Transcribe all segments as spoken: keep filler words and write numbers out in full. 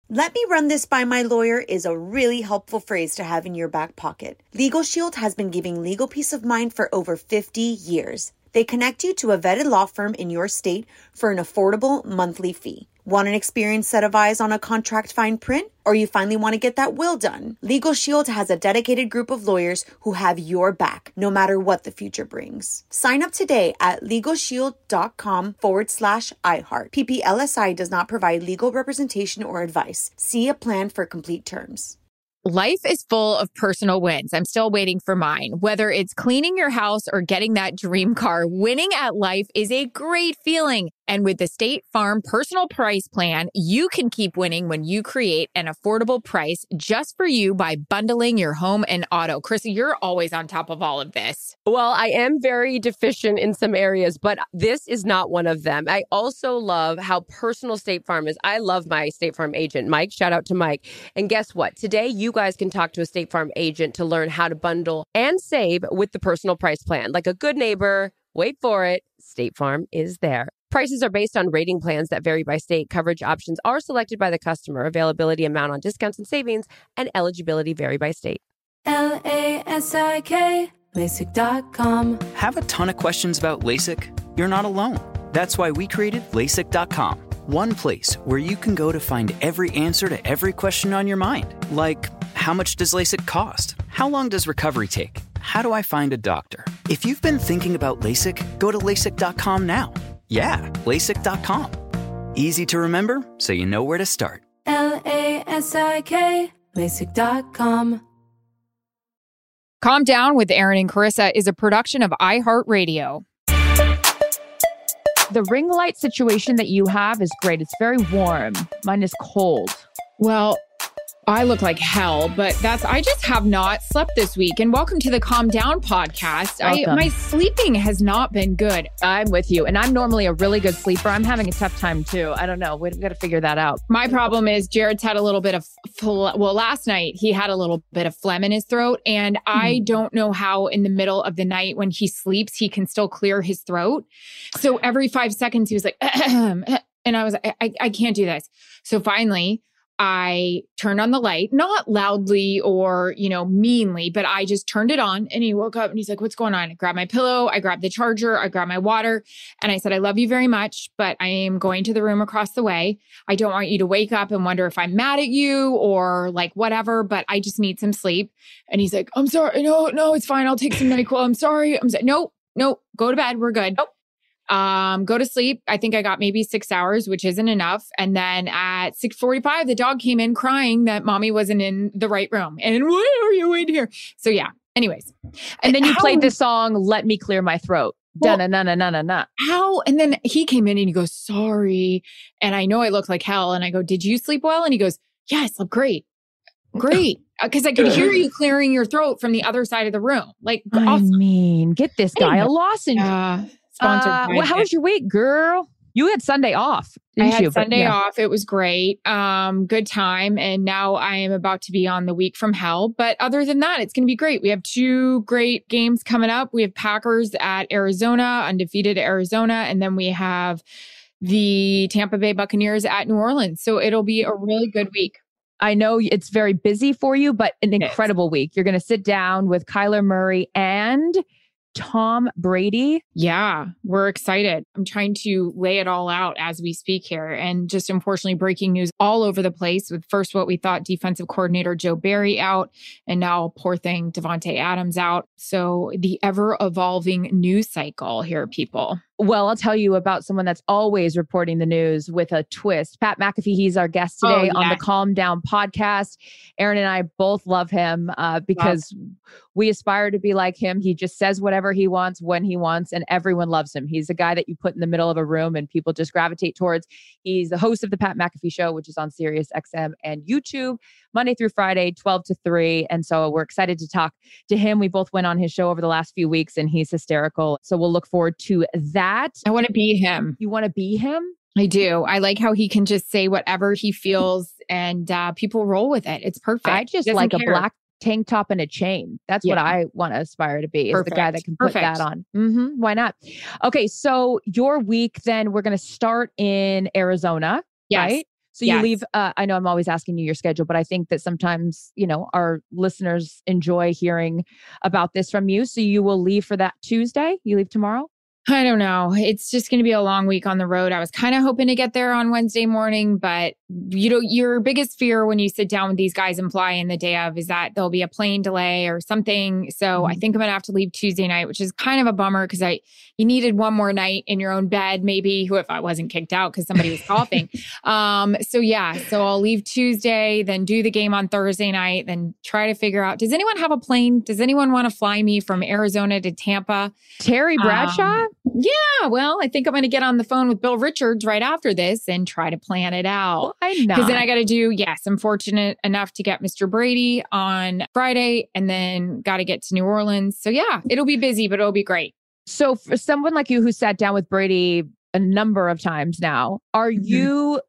"Let me run this by my lawyer" is a really helpful phrase to have in your back pocket. Legal Shield has been giving legal peace of mind for over fifty years. They connect you to a vetted law firm in your state for an affordable monthly fee. Want an experienced set of eyes on a contract fine print? Or you finally want to get that will done? Legal Shield has a dedicated group of lawyers who have your back, no matter what the future brings. Sign up today at LegalShield.com forward slash iHeart. P P L S I does not provide legal representation or advice. See a plan for complete terms. Life is full of personal wins. I'm still waiting for mine. Whether it's cleaning your house or getting that dream car, winning at life is a great feeling. And with the State Farm Personal Price Plan, you can keep winning when you create an affordable price just for you by bundling your home and auto. Krista, you're always on top of all of this. Well, I am very deficient in some areas, but this is not one of them. I also love how personal State Farm is. I love my State Farm agent, Mike. Shout out to Mike. And guess what? Today, you guys can talk to a State Farm agent to learn how to bundle and save with the Personal Price Plan. Like a good neighbor, wait for it, State Farm is there. Prices are based on rating plans that vary by state. Coverage options are selected by the customer. Availability, amount on discounts and savings, and eligibility vary by state. L A S I K, LASIK dot com. Have a ton of questions about LASIK? You're not alone. That's why we created LASIK dot com. One place where you can go to find every answer to every question on your mind. Like, how much does LASIK cost? How long does recovery take? How do I find a doctor? If you've been thinking about LASIK, go to LASIK dot com now. Yeah, LASIK dot com. Easy to remember, so you know where to start. L A S I K, LASIK dot com. Calm Down with Aaron and Carissa is a production of iHeartRadio. The ring light situation that you have is great. It's very warm. Mine is cold. Well, I look like hell, but that's, I just have not slept this week. And welcome to the Calm Down podcast. I, my sleeping has not been good. I'm with you. And I'm normally a really good sleeper. I'm having a tough time too. I don't know. We've got to figure that out. My problem is Jared's had a little bit of, phlegm. Well, last night he had a little bit of phlegm in his throat. And mm. I don't know how in the middle of the night when he sleeps, he can still clear his throat. So every five seconds he was like, ahem, and I was like, I, I can't do this. So finally, I turned on the light, not loudly or, you know, meanly, but I just turned it on and he woke up and he's like, what's going on? I grabbed my pillow, I grabbed the charger, I grabbed my water. And I said, I love you very much, but I am going to the room across the way. I don't want you to wake up and wonder if I'm mad at you or like whatever, but I just need some sleep. And he's like, I'm sorry. No, no, it's fine. I'll take some NyQuil. I'm sorry. I'm sorry. Nope, nope. Go to bed. We're good. Nope. Um, go to sleep. I think I got maybe six hours, which isn't enough. And then at six forty-five, the dog came in crying that mommy wasn't in the right room. And why are you in here? So yeah, anyways. And then you how, played this song, Let Me Clear My Throat. Well, na na na na na na. How? And then he came in and he goes, sorry. And I know I look like hell. And I go, did you sleep well? And he goes, yeah, I slept great. Great. Because I could hear you clearing your throat from the other side of the room. Like, I awesome. mean, get this guy a lozenge. Uh, Sponsored uh, well, how was your week, girl? You had Sunday off, didn't I had you? Sunday but, yeah. off. It was great. Um, good time. And now I am about to be on the week from hell. But other than that, it's going to be great. We have two great games coming up. We have Packers at Arizona, undefeated Arizona. And then we have the Tampa Bay Buccaneers at New Orleans. So it'll be a really good week. I know it's very busy for you, but an incredible week. You're going to sit down with Kyler Murray and Tom Brady. Yeah, we're excited. I'm trying to lay it all out as we speak here. And just unfortunately, breaking news all over the place with first what we thought defensive coordinator Joe Barry out, and now poor thing Davante Adams out. So the ever evolving news cycle here, people. Well, I'll tell you about someone that's always reporting the news with a twist. Pat McAfee, he's our guest today oh, yeah. on the Calm Down podcast. Aaron and I both love him uh, because wow. we aspire to be like him. He just says whatever he wants, when he wants, and everyone loves him. He's a guy that you put in the middle of a room and people just gravitate towards. He's the host of the Pat McAfee Show, which is on Sirius X M and YouTube, Monday through Friday, twelve to three. And so we're excited to talk to him. We both went on his show over the last few weeks and he's hysterical. So we'll look forward to that. I want to be him. You want to be him? I do. I like how he can just say whatever he feels and uh, people roll with it. It's perfect. I just like care. a black tank top and a chain. That's yeah. what I want to aspire to be, perfect. is the guy that can put perfect. that on. Mm-hmm. Why not? Okay. So your week, then we're going to start in Arizona, yes. right? So you Yes. leave, uh, I know I'm always asking you your schedule, but I think that sometimes, you know, our listeners enjoy hearing about this from you. So you will leave for that Tuesday? You leave tomorrow? I don't know. It's just going to be a long week on the road. I was kind of hoping to get there on Wednesday morning, but you know, your biggest fear when you sit down with these guys and fly in the day of is that there'll be a plane delay or something. So mm-hmm. I think I'm going to have to leave Tuesday night, which is kind of a bummer because I you needed one more night in your own bed, maybe, who if I wasn't kicked out because somebody was coughing. um, so yeah, so I'll leave Tuesday, then do the game on Thursday night, then try to figure out, does anyone have a plane? Does anyone want to fly me from Arizona to Tampa? Terry Bradshaw? Um, Yeah, well, I think I'm going to get on the phone with Bill Richards right after this and try to plan it out. Why not? Because then I got to do, yes, I'm fortunate enough to get Mister Brady on Friday and then got to get to New Orleans. So yeah, it'll be busy, but it'll be great. So for someone like you who sat down with Brady a number of times now, are mm-hmm. you...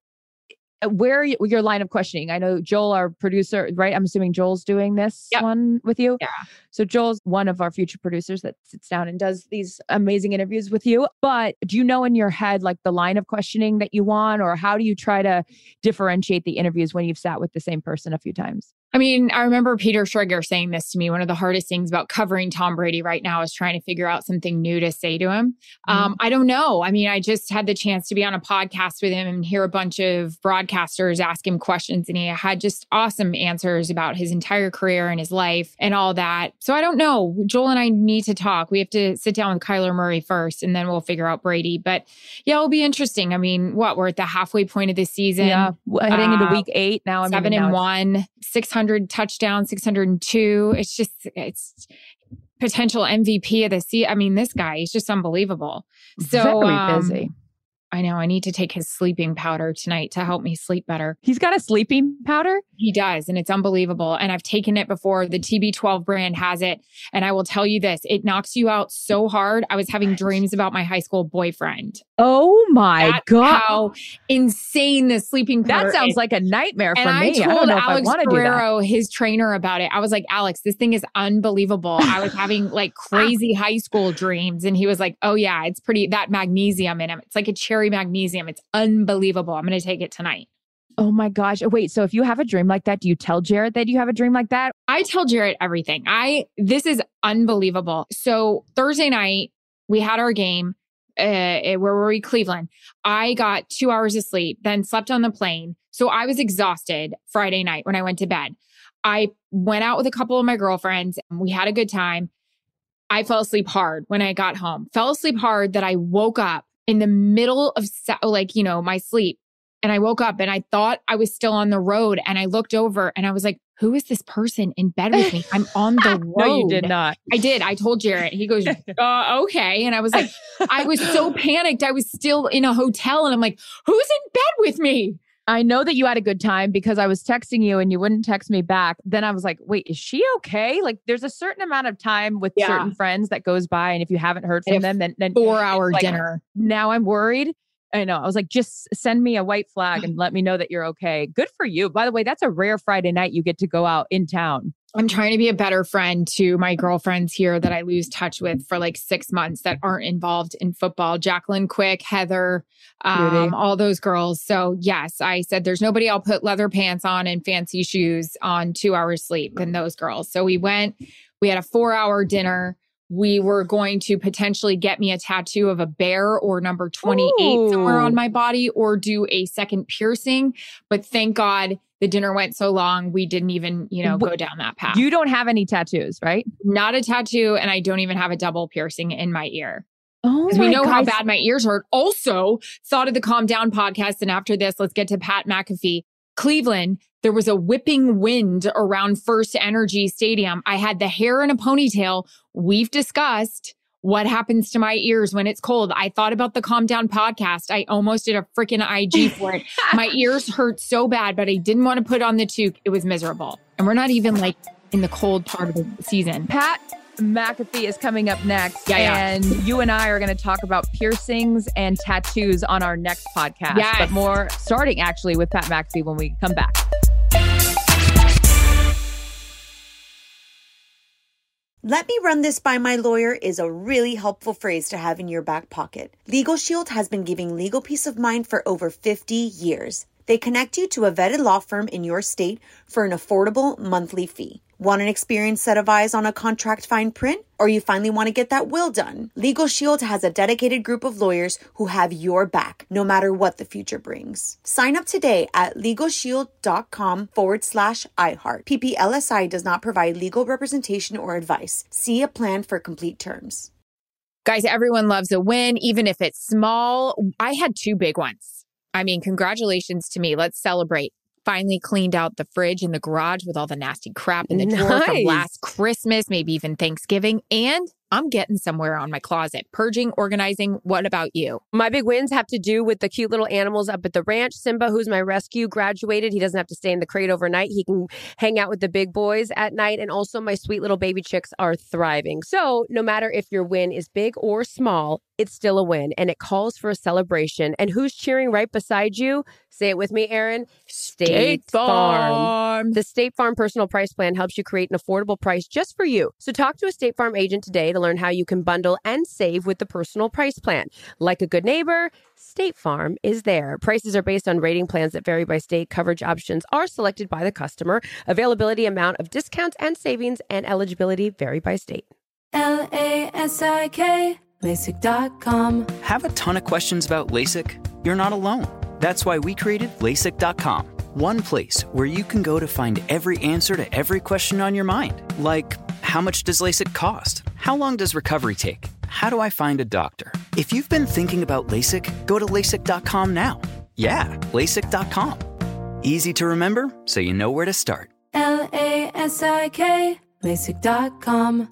Where you, your line of questioning? I know Joel, our producer, right? I'm assuming Joel's doing this yep. one with you. Yeah. So Joel's one of our future producers that sits down and does these amazing interviews with you. But do you know in your head, like the line of questioning that you want, or how do you try to differentiate the interviews when you've sat with the same person a few times? I mean, I remember Peter Schrager saying this to me. One of the hardest things about covering Tom Brady right now is trying to figure out something new to say to him. Mm-hmm. Um, I don't know. I mean, I just had the chance to be on a podcast with him and hear a bunch of broadcasters ask him questions, and he had just awesome answers about his entire career and his life and all that. So I don't know. Joel and I need to talk. We have to sit down with Kyler Murray first, and then we'll figure out Brady. But yeah, it'll be interesting. I mean, what? We're at the halfway point of the season. Yeah, heading uh, into week eight now. I mean, seven now and one, six hundred touchdowns, six hundred two. It's just, it's potential M V P of the season. I mean, this guy, he's just unbelievable. So very um, busy. I know. I need to take his sleeping powder tonight to help me sleep better. He's got a sleeping powder? He does. And it's unbelievable. And I've taken it before. The T B twelve brand has it. And I will tell you this, it knocks you out so hard. I was having dreams about my high school boyfriend. Oh my That's God. How insane the sleeping powder That sounds is. like a nightmare for and me. I told I don't know Alex if I want to do Guerrero, his trainer, about it. I was like, Alex, this thing is unbelievable. I was having like crazy high school dreams. And he was like, oh yeah, it's pretty, that magnesium in him. It's like a cherry magnesium. It's unbelievable. I'm going to take it tonight. Oh my gosh. Wait, so if you have a dream like that, do you tell Jarrett that you have a dream like that? I tell Jarrett everything. I, this is unbelievable. So Thursday night, we had our game. Uh, where were we? Cleveland. I got two hours of sleep, then slept on the plane. So I was exhausted Friday night when I went to bed. I went out with a couple of my girlfriends. We had a good time. I fell asleep hard when I got home. Fell asleep hard that I woke up in the middle of like, you know, my sleep. And I woke up and I thought I was still on the road. And I looked over and I was like, who is this person in bed with me? I'm on the road. No, you did not. I did. I told Jarrett. He goes, uh, okay. And I was like, I was so panicked. I was still in a hotel and I'm like, who's in bed with me? I know that you had a good time because I was texting you and you wouldn't text me back. Then I was like, wait, is she okay? Like there's a certain amount of time with yeah. certain friends that goes by. And if you haven't heard from them, then, then four hour like, dinner. Now I'm worried. I know. I was like, just send me a white flag and let me know that you're okay. Good for you. By the way, that's a rare Friday night you get to go out in town. I'm trying to be a better friend to my girlfriends here that I lose touch with for like six months that aren't involved in football. Jacqueline Quick, Heather, um, all those girls. So yes, I said there's nobody I'll put leather pants on and fancy shoes on two hours sleep than those girls. So we went, we had a four hour dinner. We were going to potentially get me a tattoo of a bear or number twenty-eight Ooh. Somewhere on my body or do a second piercing. But thank God the dinner went so long, we didn't even, you know, go down that path. You don't have any tattoos, right? Not a tattoo. And I don't even have a double piercing in my ear. Oh, because we know gosh. how bad my ears hurt. Also, thought of the Calm Down podcast. And after this, let's get to Pat McAfee. Cleveland, there was a whipping wind around First Energy Stadium. I had the hair in a ponytail. We've discussed what happens to my ears when it's cold. I thought about the Calm Down podcast. I almost did a freaking I G for it. My ears hurt so bad, but I didn't want to put on the toque. It was miserable. And we're not even like in the cold part of the season. Pat McAfee is coming up next. Yeah, yeah. And you and I are going to talk about piercings and tattoos on our next podcast. Yes. But more starting actually with Pat McAfee when we come back. Let me run this by my lawyer is a really helpful phrase to have in your back pocket. Legal Shield has been giving legal peace of mind for over fifty years. They connect you to a vetted law firm in your state for an affordable monthly fee. Want an experienced set of eyes on a contract fine print? Or you finally want to get that will done? Legal Shield has a dedicated group of lawyers who have your back, no matter what the future brings. Sign up today at LegalShield.com forward slash iHeart. P P L S I does not provide legal representation or advice. See a plan for complete terms. Guys, everyone loves a win, even if it's small. I had two big ones. I mean, congratulations to me. Let's celebrate. Finally cleaned out the fridge in the garage with all the nasty crap in the Nice. drawer from last Christmas, maybe even Thanksgiving. And I'm getting somewhere on my closet. Purging, organizing. What about you? My big wins have to do with the cute little animals up at the ranch. Simba, who's my rescue, graduated. He doesn't have to stay in the crate overnight. He can hang out with the big boys at night. And also my sweet little baby chicks are thriving. So no matter if your win is big or small, it's still a win. And it calls for a celebration. And who's cheering right beside you? Say it with me, Erin. State, State Farm. Farm. The State Farm Personal Price Plan helps you create an affordable price just for you. So talk to a State Farm agent today to learn how you can bundle and save with the Personal Price Plan. Like a good neighbor, State Farm is there. Prices are based on rating plans that vary by state. Coverage options are selected by the customer. Availability, amount of discounts and savings, and eligibility vary by state. L A S I K, LASIK dot com. Have a ton of questions about LASIK? You're not alone. That's why we created LASIK dot com. One place where you can go to find every answer to every question on your mind. Like, how much does LASIK cost? How long does recovery take? How do I find a doctor? If you've been thinking about LASIK, go to LASIK dot com now. Yeah, LASIK dot com. Easy to remember, so you know where to start. L A S I K, LASIK dot com.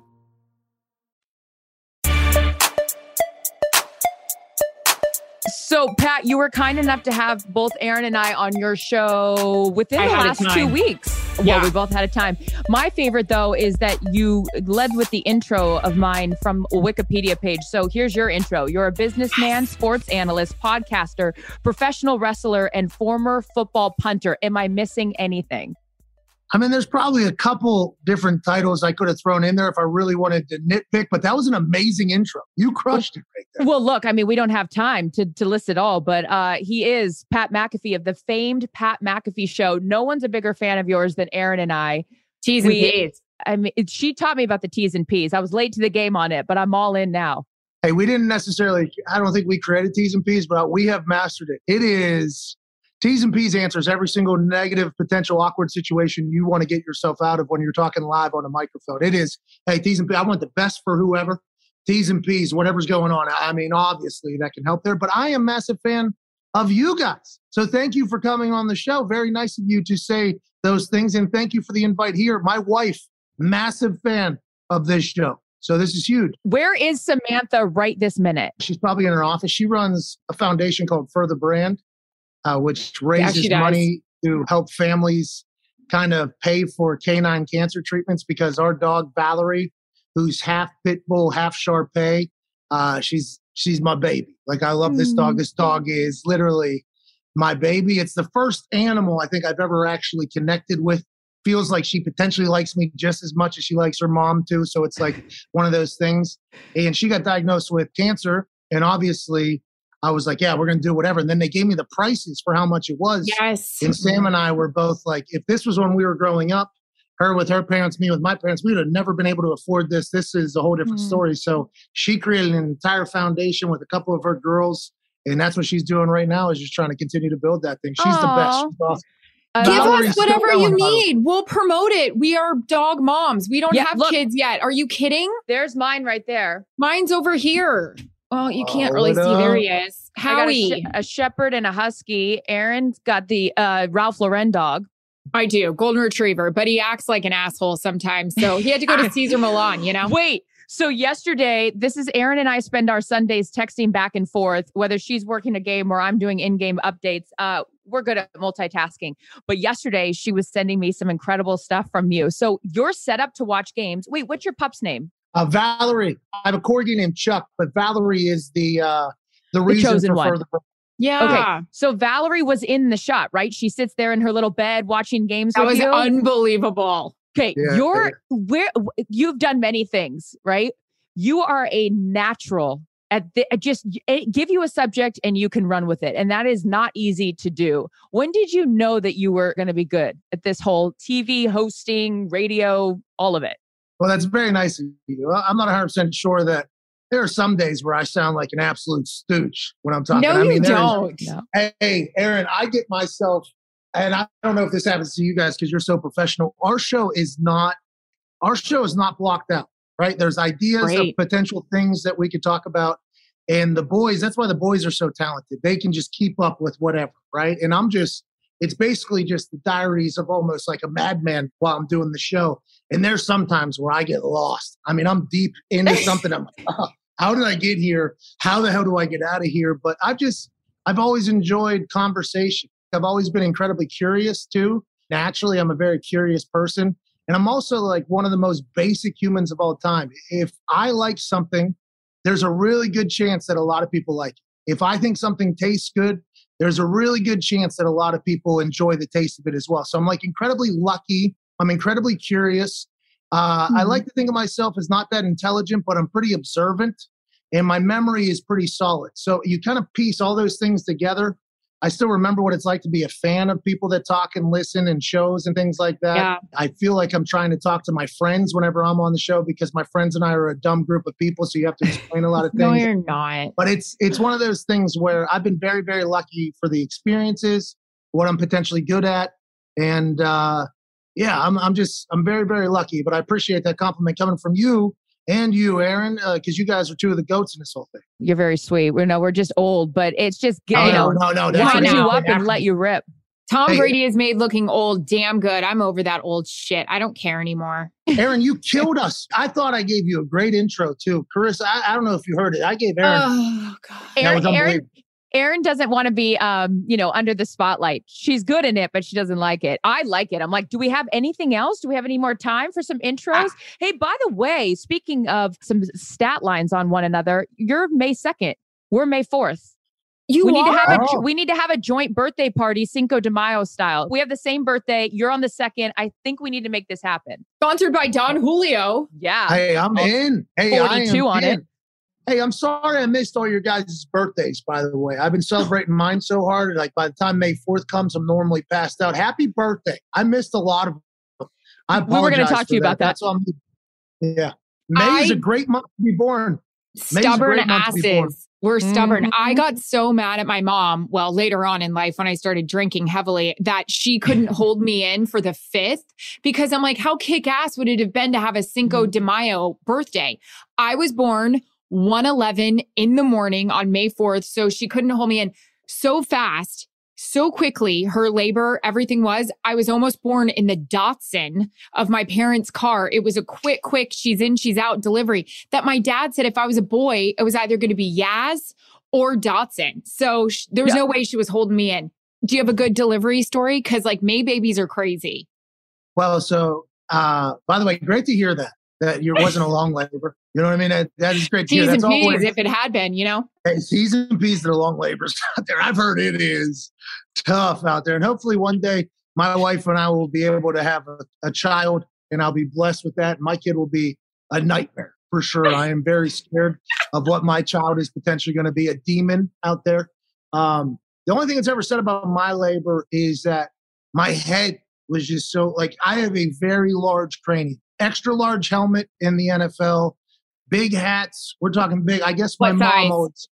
So, Pat, you were kind enough to have both Erin and I on your show within I the had a last time. two weeks. Yeah. Well, we both had a time. My favorite, though, is that you led with the intro of mine from a Wikipedia page. So here's your intro. You're a businessman, sports analyst, podcaster, professional wrestler, and former football punter. Am I missing anything? I mean, there's probably a couple different titles I could have thrown in there if I really wanted to nitpick, but that was an amazing intro. You crushed it right there. Well, look, I mean, we don't have time to, to list it all, but uh, he is Pat McAfee of the famed Pat McAfee Show. No one's a bigger fan of yours than Erin and I. T's and We- P's. I mean, it, she taught me about the T's and P's. I was late to the game on it, but I'm all in now. Hey, we didn't necessarily, I don't think we created T's and P's, but we have mastered it. It is T's and P's answers every single negative, potential awkward situation you want to get yourself out of when you're talking live on a microphone. It is, hey, T's and P's, I want the best for whoever. T's and P's, whatever's going on. I mean, obviously that can help there, but I am a massive fan of you guys. So thank you for coming on the show. Very nice of you to say those things. And thank you for the invite here. My wife, massive fan of this show. So this is huge. Where is Samantha right this minute? She's probably in her office. She runs a foundation called Further Brand, uh, which raises she does. money to help families kind of pay for canine cancer treatments because our dog, Valerie, who's half pit bull, half Shar-Pei, uh, she's she's my baby. Like, I love this dog. This dog is literally my baby. It's the first animal I think I've ever actually connected with. Feels like she potentially likes me just as much as she likes her mom too. So it's like one of those things. And she got diagnosed with cancer. And obviously I was like, yeah, we're going to do whatever. And then they gave me the prices for how much it was. Yes. And Sam and I were both like, if this was when we were growing up, her with her parents, me with my parents, we would have never been able to afford this. This is a whole different Mm. story. So she created an entire foundation with a couple of her girls. And that's what she's doing right now, is just trying to continue to build that thing. She's the best. Aw. She's awesome. Uh, Give Valerie's us still whatever you going, by the way. need. We'll promote it. We are dog moms. We don't Yeah, have look. kids yet. Are you kidding? There's mine right there. Mine's over here. Well, you can't Oh, really see. no. There he is. I got a, Howie. she- a shepherd and a husky. Erin's got the uh, Ralph Lauren dog. I do. Golden Retriever. But he acts like an asshole sometimes. So he had to go to Caesar Milan, you know? Wait. So yesterday, this is Erin and I spend our Sundays texting back and forth, whether she's working a game or I'm doing in-game updates. Uh, we're good at multitasking. But yesterday, she was sending me some incredible stuff from you. So you're set up to watch games. Wait, what's your pup's name? Uh, Valerie. I have a corgi named Chuck, but Valerie is the uh, the reason chosen for one. Further. Yeah. Okay. So Valerie was in the shot, right? She sits there in her little bed watching games That with was you. unbelievable. Okay, Yeah, you're where you've done many things, right? You are a natural at the, just give you a subject and you can run with it. And that is not easy to do. When did you know that you were going to be good at this whole T V, hosting, radio, all of it? Well, that's very nice of you. I'm not one hundred percent sure that there are some days where I sound like an absolute stooge when I'm talking. No, I mean, you don't. Is, hey, Aaron, I get myself, and I don't know if this happens to you guys because you're so professional. Our show is not, our show is not blocked out, right? There's ideas Great. of potential things that we could talk about. And the boys, that's why the boys are so talented. They can just keep up with whatever, right? And I'm just, it's basically just the diaries of almost like a madman while I'm doing the show. And there's sometimes where I get lost. I mean, I'm deep into something. I'm like, oh, how did I get here? How the hell do I get out of here? But I've just, I've always enjoyed conversation. I've always been incredibly curious too. Naturally, I'm a very curious person. And I'm also like one of the most basic humans of all time. If I like something, there's a really good chance that a lot of people like it. If I think something tastes good, there's a really good chance that a lot of people enjoy the taste of it as well. So I'm like incredibly lucky. I'm incredibly curious. Uh, mm-hmm. I like to think of myself as not that intelligent, but I'm pretty observant and my memory is pretty solid. So you kind of piece all those things together. I still remember what it's like to be a fan of people that talk and listen and shows and things like that. Yeah. I feel like I'm trying to talk to my friends whenever I'm on the show because my friends and I are a dumb group of people. So you have to explain a lot of things. No, you're not. But it's it's one of those things where I've been very, very lucky for the experiences, what I'm potentially good at. And uh, yeah, I'm I'm just, I'm very, very lucky. But I appreciate that compliment coming from you. And you, Aaron, because uh, you guys are two of the goats in this whole thing. You're very sweet. We know we're just old, but it's just, you oh, know, no, no, no, wind you up and let you rip. Tom hey, Brady is made looking old damn good. I'm over that old shit. I don't care anymore. Aaron, you killed us. I thought I gave you a great intro too. Carissa, I, I don't know if you heard it. I gave Aaron. Oh, God. Aaron, Aaron, Aaron doesn't want to be, um, you know, under the spotlight. She's good in it, but she doesn't like it. I like it. I'm like, do we have anything else? Do we have any more time for some intros? Ah. Hey, by the way, speaking of some stat lines on one another, you're May second. We're May fourth. You we are? need to have a we need to have a joint birthday party, Cinco de Mayo style. We have the same birthday. You're on the second. I think we need to make this happen. Sponsored by Don Julio. Yeah. Hey, I'm oh, in. Hey, forty-two I am on in. it. Hey, I'm sorry I missed all your guys' birthdays, by the way. I've been celebrating mine so hard. Like by the time May fourth comes, I'm normally passed out. Happy birthday. I missed a lot of them. I apologize. We were going to talk to you that. about that. That's all I'm, yeah. May I, is a great month to be born. Stubborn asses. We're stubborn. Mm-hmm. I got so mad at my mom, well, later on in life when I started drinking heavily, that she couldn't hold me in for the fifth because I'm like, how kick-ass would it have been to have a Cinco de Mayo birthday? I was born one eleven in the morning on May fourth, so she couldn't hold me in so fast. So quickly, her labor, everything was, I was almost born in the Datsun of my parents' car. It was a quick, quick, she's in, she's out delivery that my dad said if I was a boy, it was either going to be Yaz or Datsun. So sh- there was yeah. no way she was holding me in. Do you have a good delivery story? Because like May babies are crazy. Well, so uh, by the way, great to hear that, that you wasn't a long labor. You know what I mean? That, that is great to hear. T's and That's P's always, if it had been, you know? Hey, T's and P's that are long labors out there. I've heard it is tough out there. And hopefully one day my wife and I will be able to have a, a child and I'll be blessed with that. My kid will be a nightmare for sure. I am very scared of what my child is potentially going to be, a demon out there. Um, the only thing that's ever said about my labor is that my head was just so, like, I have a very large cranium, extra large helmet in the N F L. Big hats. We're talking big. I guess my what mom size? always.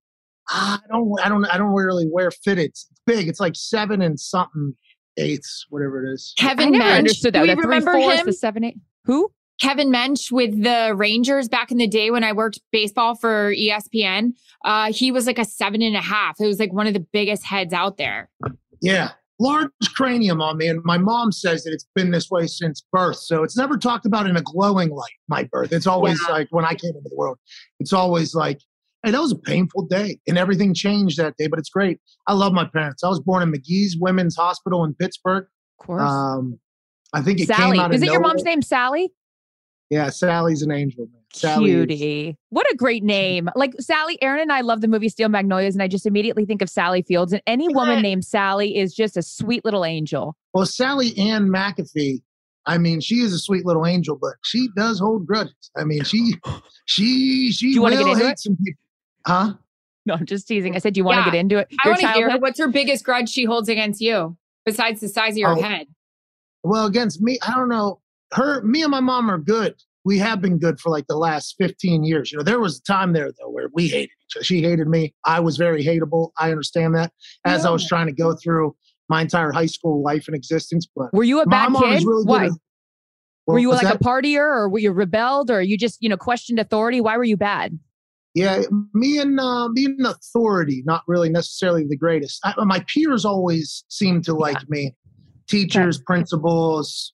I don't. I don't. I don't really wear fitteds. It's big. It's like seven and something eighths, whatever it is. Kevin I never Mensch. understood that. Do we the remember three fours, him? the seven eight. Who? Kevin Mensch with the Rangers back in the day when I worked baseball for E S P N. Uh, he was like a seven and a half. It was like one of the biggest heads out there. Yeah. Large cranium on me, and my mom says that it's been this way since birth. So it's never talked about in a glowing light, my birth. It's always yeah. like when I came into the world, it's always like, hey, that was a painful day, and everything changed that day, but it's great. I love my parents. I was born in McGee's Women's Hospital in Pittsburgh. Of course. Um, I think it Sally. came out of Is it nowhere. your mom's name, Sally? Yeah, Sally's an angel, man. Sally Cutie. Is. What a great name. Like Sally, Aaron and I love the movie Steel Magnolias, and I just immediately think of Sally Fields. And any woman named Sally is just a sweet little angel. Well, Sally Ann McAfee, I mean, she is a sweet little angel, but she does hold grudges. I mean, she she she Do you will get into hate it? some people. Huh? No, I'm just teasing. I said, do you want to Yeah. get into it? I Your want to hear childhood? what's her biggest grudge she holds against you besides the size of your Oh. head. Well, against me, I don't know. Her, me and my mom are good. We have been good for like the last fifteen years. You know, there was a time there though where we hated each other. She hated me. I was very hateable. I understand that as I was trying to go through my entire high school life and existence. But Were you a my bad mom kid? is really good Why? at- were Well, you what's like that? a partier, or were you rebelled, or you just, you know, questioned authority? Why were you bad? Yeah, me and uh, me and authority, not really necessarily the greatest. I, my peers always seemed to like me. Teachers, principals,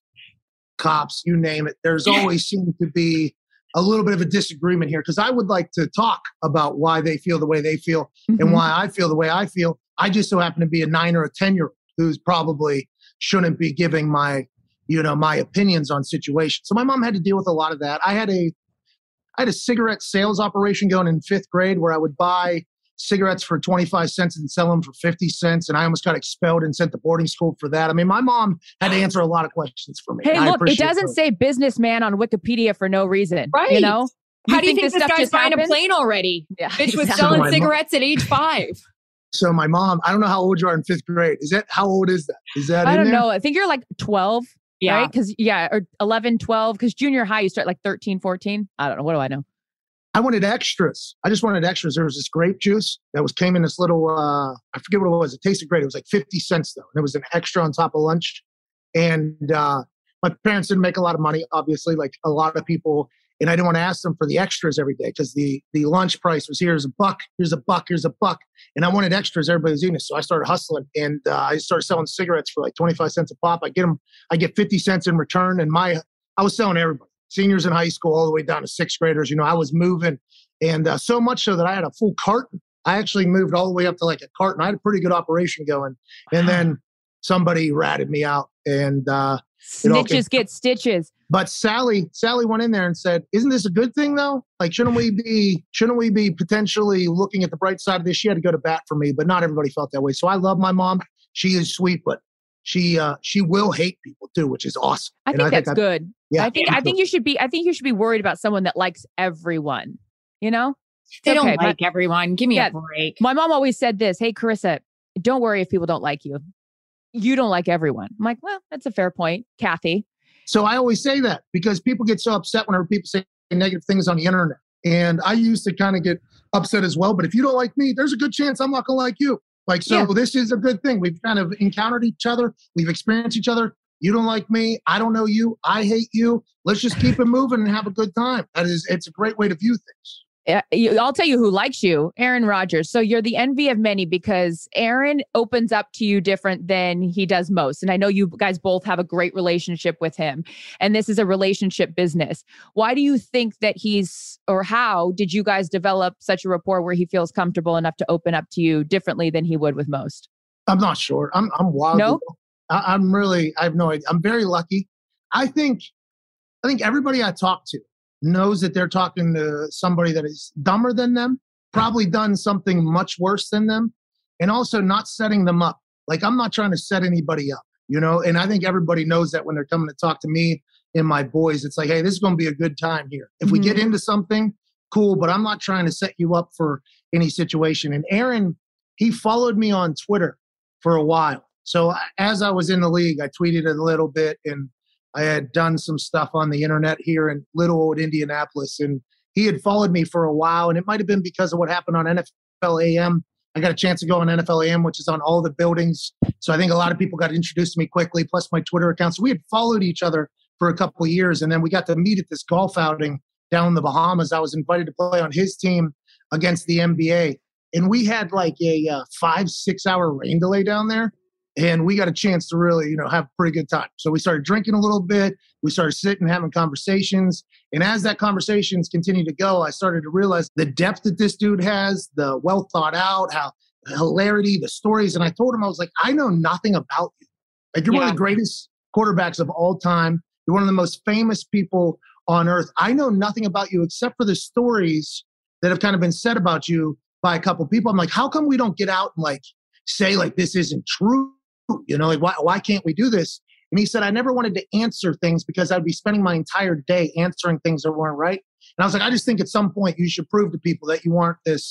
cops, you name it. There's always seemed to be a little bit of a disagreement here because I would like to talk about why they feel the way they feel Mhm. and why I feel the way I feel. I just so happen to be a nine or a ten year old who's probably shouldn't be giving my, you know, my opinions on situations. So my mom had to deal with a lot of that. I had a I had a cigarette sales operation going in fifth grade where I would buy cigarettes for twenty-five cents and sell them for fifty cents. And I almost got expelled and sent to boarding school for that. I mean, my mom had to answer a lot of questions for me. Hey, I look, it appreciate doesn't her. say businessman on Wikipedia for no reason. Right. You know? How do you think this this stuff guy's just buying a happens? plane already? Yeah, Bitch was exactly. selling My mom- cigarettes at age five. So my mom, I don't know how old you are in fifth grade. Is that, how old is that? Is that I in don't there? know. I think you're like twelve, Yeah. right? Because, yeah, or eleven, twelve, because junior high, you start like thirteen, fourteen. I don't know. What do I know? I wanted extras. I just wanted extras. There was this grape juice that was came in this little, uh, I forget what it was. It tasted great. It was like fifty cents though. And it was an extra on top of lunch. And uh, my parents didn't make a lot of money, obviously, like a lot of people. And I didn't want to ask them for the extras every day because the, the lunch price was here's a buck, here's a buck, here's a buck. And I wanted extras. Everybody was eating it. So I started hustling and uh, I started selling cigarettes for like twenty-five cents a pop. I get them, I get fifty cents in return. And my, I was selling everybody. Seniors in high school, all the way down to sixth graders. You know, I was moving, and uh, so much so that I had a full carton. I actually moved all the way up to like a carton. I had a pretty good operation going, and then somebody ratted me out. And uh, it all came- Snitches get stitches. but Sally, Sally went in there and said, "Isn't this a good thing, though? Like, shouldn't we be, shouldn't we be potentially looking at the bright side of this?" She had to go to bat for me, but not everybody felt that way. So I love my mom. She is sweet, but she uh, she will hate people too, which is awesome. I And think that's I- good. Yeah, I think I think you should be I think you should be worried about someone that likes everyone. You know? It's They okay. don't My- like everyone. Give me Yeah. a break. My mom always said this, "Hey, Carissa, don't worry if people don't like you. You don't like everyone." I'm like, well, that's a fair point, Kathy. So I always say that because people get so upset whenever people say negative things on the internet. And I used to kind of get upset as well. But if you don't like me, there's a good chance I'm not going to like you. Like, so Yeah. this is a good thing. We've kind of encountered each other. We've experienced each other. You don't like me. I don't know you. I hate you. Let's just keep it moving and have a good time. That is, it's a great way to view things. Uh, you- I'll tell you who likes you, Aaron Rodgers. So you're the envy of many because Aaron opens up to you different than he does most. And I know you guys both have a great relationship with him. And this is a relationship business. Why do you think that he's, or how did you guys develop such a rapport where he feels comfortable enough to open up to you differently than he would with most? I'm not sure. I'm, I'm wild. No? I, I'm really, I have no idea. I'm very lucky. I think, I think everybody I talk to knows that they're talking to somebody that is dumber than them, probably done something much worse than them, and also not setting them up. Like, I'm not trying to set anybody up, you know? And I think everybody knows that when they're coming to talk to me and my boys, it's like, hey, this is going to be a good time here. If we get into something, cool, but I'm not trying to set you up for any situation. And Aaron, he followed me on Twitter for a while. So as I was in the league, I tweeted a little bit, and I had done some stuff on the internet here in little old Indianapolis, and he had followed me for a while. And it might have been because of what happened on N F L A M. I got a chance to go on N F L A M, which is on all the buildings. So I think a lot of people got introduced to me quickly, plus my Twitter account. So we had followed each other for a couple of years. And then we got to meet at this golf outing down in the Bahamas. I was invited to play on his team against the N B A. And we had like a uh, five, six hour rain delay down there. And we got a chance to really, you know, have a pretty good time. So we started drinking a little bit. We started sitting, having conversations. And as that conversations continued to go, I started to realize the depth that this dude has, the well thought out, how hilarity, the stories. And I told him, I was like, I know nothing about you. Like, you're one of Yeah. the greatest quarterbacks of all time. You're one of the most famous people on earth. I know nothing about you except for the stories that have kind of been said about you by a couple people. I'm like, how come we don't get out and like say like this isn't true? You know, like why why can't we do this? And he said, I never wanted to answer things because I'd be spending my entire day answering things that weren't right. And I was like, I just think at some point you should prove to people that you aren't this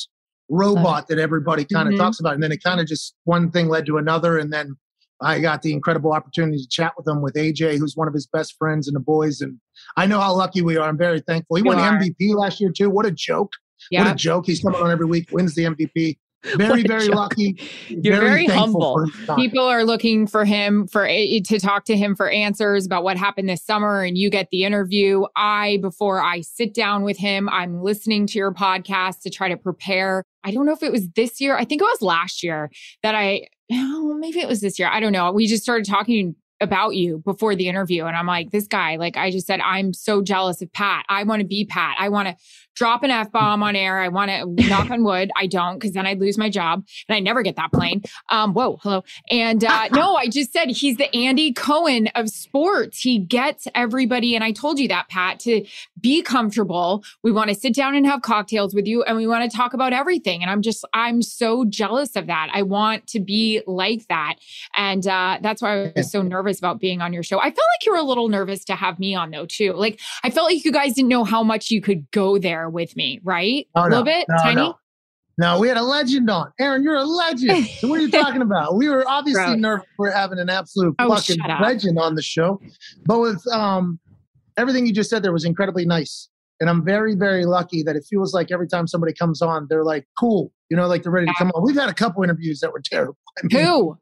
robot that everybody kind of Mm-hmm. talks about. And then it kind of just one thing led to another. And then I got the incredible opportunity to chat with him with A J, who's one of his best friends and the boys. And I know how lucky we are. I'm very thankful. He You won the are. M V P last year too. What a joke. Yeah. What a joke. He's coming on every week, wins the M V P. Very, very joke. lucky. You're very thankful humble. for his time. People are looking for him for to talk to him for answers about what happened this summer, and you get the interview. I, before I sit down with him, I'm listening to your podcast to try to prepare. I don't know if it was this year. I think it was last year that I, oh, maybe it was this year. I don't know. We just started talking about you before the interview. And I'm like, this guy, like I just said, I'm so jealous of Pat. I want to be Pat. I want to drop an F-bomb on air. I want to knock on wood. I don't, because then I'd lose my job and I never get that plane. Um, whoa, hello. And uh, no, I just said he's the Andy Cohen of sports. He gets everybody. And I told you that, Pat, to be comfortable. We want to sit down and have cocktails with you and we want to talk about everything. And I'm just, I'm so jealous of that. I want to be like that. And uh, that's why I was so nervous about being on your show. I felt like you were a little nervous to have me on though, too. Like I felt like you guys didn't know how much you could go there with me, right? Oh, a little no, bit, no, tiny. No. no, we had a legend on. Aaron, you're a legend. So what are you talking about? We were obviously Bro. nervous for having an absolute Oh, fucking shut up. legend on the show. But with um, everything you just said there was incredibly nice. And I'm very, very lucky that it feels like every time somebody comes on, they're like, cool. You know, like they're ready to come on. We've had a couple interviews that were terrible. I mean, Who?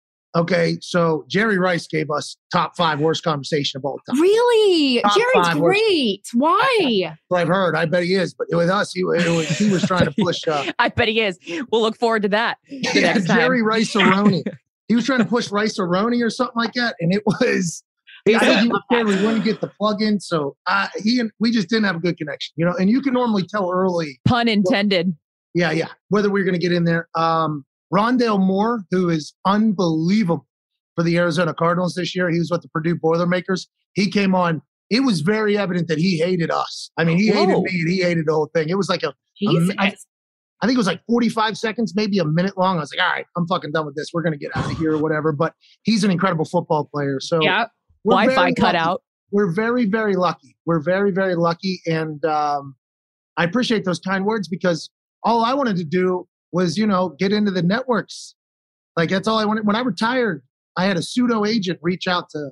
Okay, so Jerry Rice gave us top five worst conversation of all time. Really? Top Jerry's five worst- great. Why? Well, I've heard. I bet he is. But with us, he, it was, he was trying to push uh, I bet he is. We'll look forward to that the yeah, next time. Jerry Rice-A-Roni. He was trying to push Rice-A-Roni or something like that. And it was, I think he was scared we wouldn't get the plug-in. So uh, he and we just didn't have a good connection, you know. And you can normally tell early. Pun intended. Yeah, yeah. Whether we were going to get in there. Um, Rondale Moore, who is unbelievable for the Arizona Cardinals this year. He was with the Purdue Boilermakers. He came on. It was very evident that he hated us. I mean, he Whoa. hated me and he hated the whole thing. It was like a, Jesus. I, I think it was like forty-five seconds, maybe a minute long. I was like, all right, I'm fucking done with this. We're going to get out of here or whatever. But he's an incredible football player. So Yeah. we're Wi-Fi very cut lucky. out. We're very, very lucky. We're very, very lucky. And um, I appreciate those kind words because all I wanted to do was, you know, get into the networks. Like that's all I wanted. When I retired, I had a pseudo agent reach out to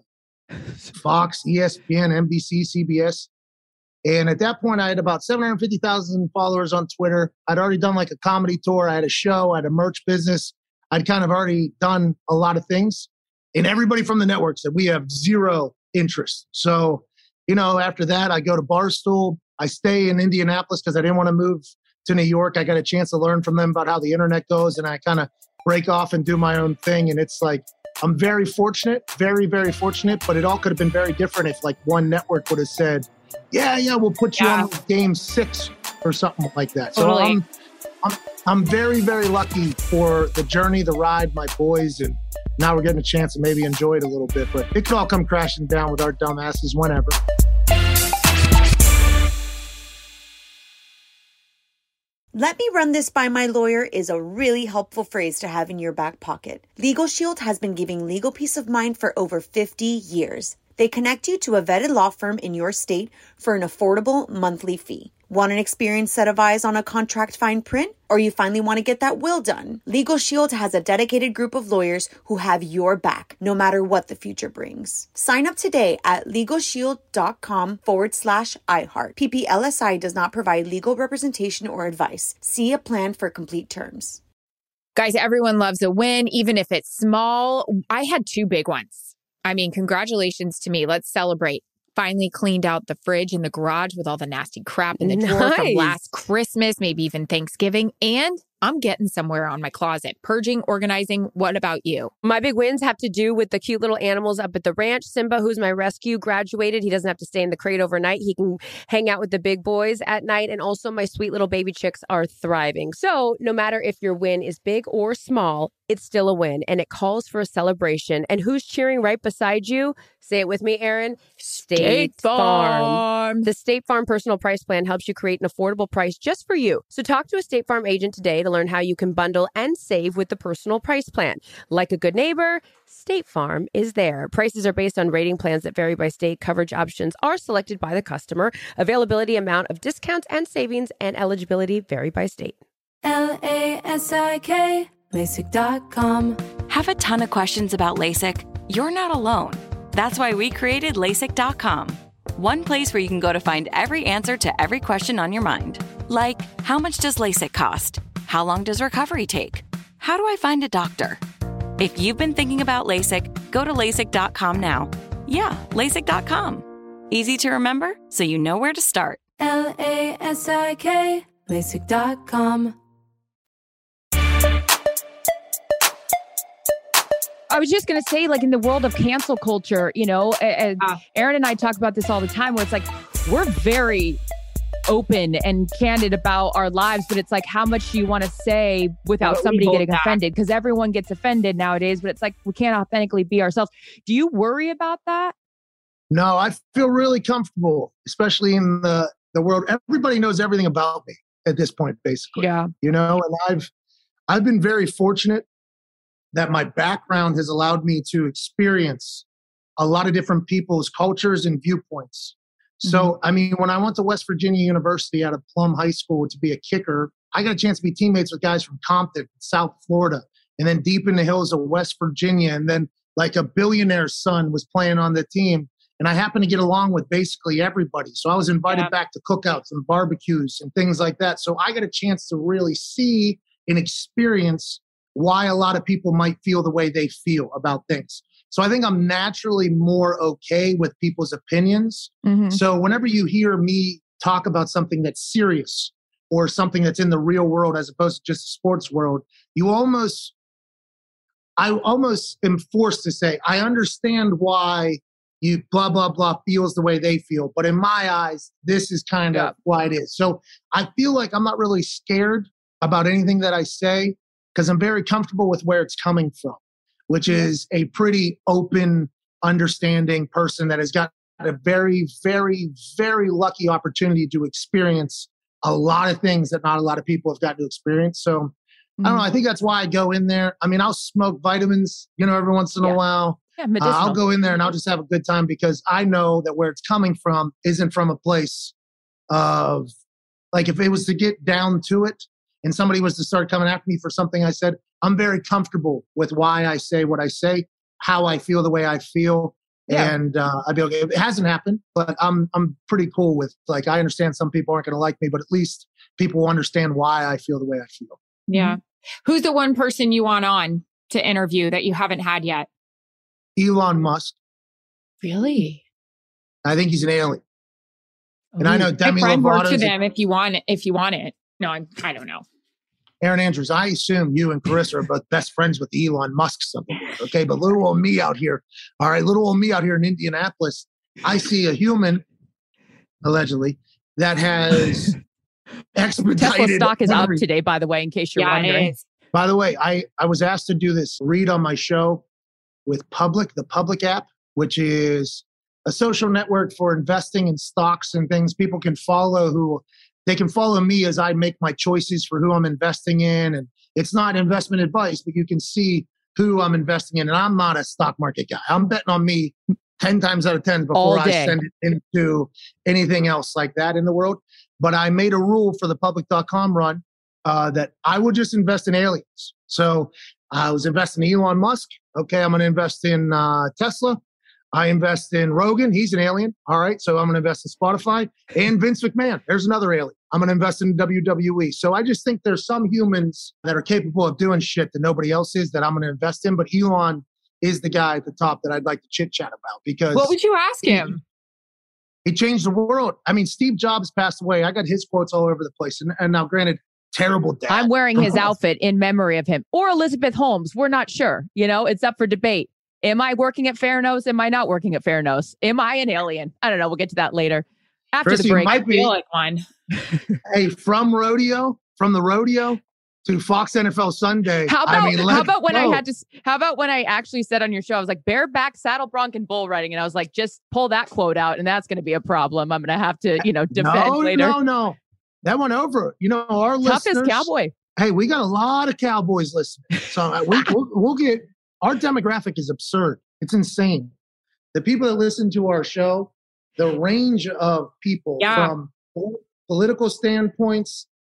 Fox, E S P N, N B C, C B S. And at that point, I had about seven hundred fifty thousand followers on Twitter. I'd already done like a comedy tour. I had a show. I had a merch business. I'd kind of already done a lot of things. And everybody from the network said, we have zero interest. So, you know, after that, I go to Barstool. I stay in Indianapolis because I didn't want to move to New York. I got a chance to learn from them about how the internet goes. And I kind of break off and do my own thing. And it's like, I'm very fortunate, very, very fortunate, but it all could have been very different if like one network would have said, yeah, yeah, we'll put you Yeah. on game six or something like that. So Totally. I'm, I'm, I'm very, very lucky for the journey, the ride, my boys, and now we're getting a chance to maybe enjoy it a little bit, but it could all come crashing down with our dumbasses whenever. Let me run this by my lawyer is a really helpful phrase to have in your back pocket. Legal Shield has been giving legal peace of mind for over fifty years. They connect you to a vetted law firm in your state for an affordable monthly fee. Want an experienced set of eyes on a contract fine print? Or you finally want to get that will done? Legal Shield has a dedicated group of lawyers who have your back, no matter what the future brings. Sign up today at LegalShield.com forward slash iHeart. P P L S I does not provide legal representation or advice. See a plan for complete terms. Guys, everyone loves a win, even if it's small. I had two big ones. I mean, congratulations to me. Let's celebrate. Finally cleaned out the fridge in the garage with all the nasty crap in the drawer from Nice. last Christmas, maybe even Thanksgiving. And I'm getting somewhere on my closet. Purging, organizing. What about you? My big wins have to do with the cute little animals up at the ranch. Simba, who's my rescue, graduated. He doesn't have to stay in the crate overnight. He can hang out with the big boys at night. And also my sweet little baby chicks are thriving. So no matter if your win is big or small, it's still a win. And it calls for a celebration. And who's cheering right beside you? Say it with me, Aaron. State Farm. The State Farm Personal Price Plan helps you create an affordable price just for you. So talk to a State Farm agent today to learn how you can bundle and save with the Personal Price Plan. Like a good neighbor, State Farm is there. Prices are based on rating plans that vary by state. Coverage options are selected by the customer. Availability, amount of discounts and savings, and eligibility vary by state. L A S I K, LASIK dot com. Have a ton of questions about LASIK? You're not alone. That's why we created LASIK dot com. One place where you can go to find every answer to every question on your mind. Like, how much does LASIK cost? How long does recovery take? How do I find a doctor? If you've been thinking about LASIK, go to LASIK dot com now. Yeah, LASIK dot com. Easy to remember, so you know where to start. L A S I K, LASIK dot com. I was just going to say, like, in the world of cancel culture, you know, and uh, Aaron and I talk about this all the time, where it's like, we're very open and candid about our lives, but it's like, how much do you want to say without somebody getting that. offended? Because everyone gets offended nowadays, but it's like, we can't authentically be ourselves. Do you worry about that? No, I feel really comfortable, especially in the, the world. Everybody knows everything about me at this point, basically. Yeah. You know, and I've, I've been very fortunate that my background has allowed me to experience a lot of different people's cultures and viewpoints. So, mm-hmm. I mean, when I went to West Virginia University out of Plum High School to be a kicker, I got a chance to be teammates with guys from Compton, South Florida, and then deep in the hills of West Virginia. And then like a billionaire's son was playing on the team. And I happened to get along with basically everybody. So I was invited yeah. back to cookouts and barbecues and things like that. So I got a chance to really see and experience why a lot of people might feel the way they feel about things. So I think I'm naturally more okay with people's opinions. Mm-hmm. So whenever you hear me talk about something that's serious or something that's in the real world as opposed to just the sports world, you almost, I almost am forced to say, I understand why you blah, blah, blah feels the way they feel. But in my eyes, this is kind yeah. of why it is. So I feel like I'm not really scared about anything that I say because I'm very comfortable with where it's coming from, which is a pretty open, understanding person that has got a very, very, very lucky opportunity to experience a lot of things that not a lot of people have gotten to experience. So mm-hmm. I don't know. I think that's why I go in there. I mean, I'll smoke vitamins, you know, every once in yeah. a while. Yeah, uh, I'll go in there and I'll just have a good time because I know that where it's coming from isn't from a place of, like, if it was to get down to it and somebody was to start coming after me for something I said, I'm very comfortable with why I say what I say, how I feel the way I feel. Yeah. And uh, I'd be okay. It hasn't happened, but I'm I'm pretty cool with, like, I understand some people aren't going to like me, but at least people will understand why I feel the way I feel. Yeah. Mm-hmm. Who's the one person you want on to interview that you haven't had yet? Elon Musk. Really? I think he's an alien. Ooh. And I know Demi My friend Lovato's works with him if you want it. If you want it. No, I'm, I don't know. Erin Andrews, I assume you and Carissa are both best friends with Elon Musk something. Okay, but little old me out here, all right, little old me out here in Indianapolis, I see a human, allegedly, that has expedited. Tesla stock is up today, by the way, in case you're yeah, wondering. It is. By the way, I, I was asked to do this read on my show with Public, the Public app, which is a social network for investing in stocks and things. People can follow who they can follow me as I make my choices for who I'm investing in. And it's not investment advice, but you can see who I'm investing in. And I'm not a stock market guy. I'm betting on me ten times out of ten before I send it into anything else like that in the world. But I made a rule for the public dot com run uh, that I would just invest in aliens. So I was investing in Elon Musk. Okay, I'm going to invest in uh, Tesla. I invest in Rogan. He's an alien. All right. So I'm going to invest in Spotify and Vince McMahon. There's another alien. I'm going to invest in W W E. So I just think there's some humans that are capable of doing shit that nobody else is that I'm going to invest in. But Elon is the guy at the top that I'd like to chit chat about because. What would you ask him? He, he changed the world. I mean, Steve Jobs passed away. I got his quotes all over the place. And, and now, granted, terrible dad. I'm wearing his outfit in memory of him or Elizabeth Holmes. We're not sure. You know, it's up for debate. Am I working at Fairnose? Am I not working at Fairnose? Am I an alien? I don't know. We'll get to that later. After Chris, the break. Might be, I feel like one. Hey, from rodeo, from the rodeo to Fox N F L Sunday. How about, I mean, how about when go. I had to, how about when I actually said on your show, I was like, bareback, saddle bronc, and bull riding. And I was like, just pull that quote out. And that's going to be a problem. I'm going to have to, you know, defend no, later. No, no, that went over. You know, our Toughest listeners. cowboy. Hey, we got a lot of cowboys listening. So uh, we, we'll, we'll get, our demographic is absurd. It's insane. The people that listen to our show, the range of people yeah. from political standpoints,